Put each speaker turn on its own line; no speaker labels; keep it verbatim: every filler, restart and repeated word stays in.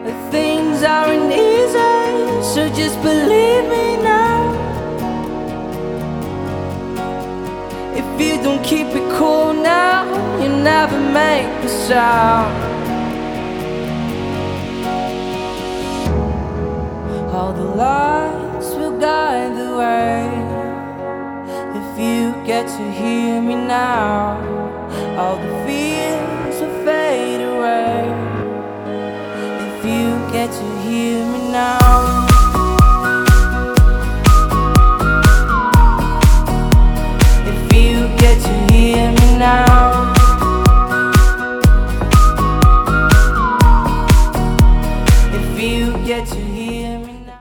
that things aren't easy, so just believe me now. If you don't keep it cool now, you never make a sound. All the lights will guide the way. If you get to hear me now, all the fears will fade away. If you get to hear me now.